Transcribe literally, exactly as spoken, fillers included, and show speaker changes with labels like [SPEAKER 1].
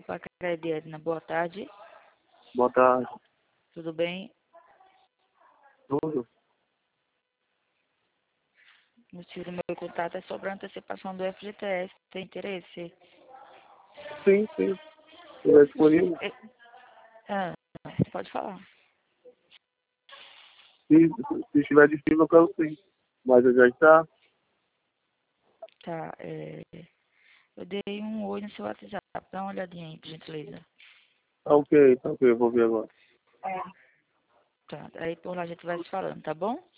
[SPEAKER 1] Pacaembu, Edna. Boa tarde.
[SPEAKER 2] Boa tarde.
[SPEAKER 1] Tudo bem?
[SPEAKER 2] Tudo?
[SPEAKER 1] Motivo do meu contato é sobre a antecipação do F G T S. Tem interesse?
[SPEAKER 2] Sim, sim. Estiver disponível?
[SPEAKER 1] É, ah, pode falar.
[SPEAKER 2] Se, se estiver disponível, eu quero sim. Mas já está?
[SPEAKER 1] Tá, é... Eu dei um oi no seu WhatsApp. Dá uma olhadinha aí, por gentileza.
[SPEAKER 2] Tá ok, tá ok, eu vou ver agora.
[SPEAKER 1] Tá, aí por lá a gente vai se falando, tá bom?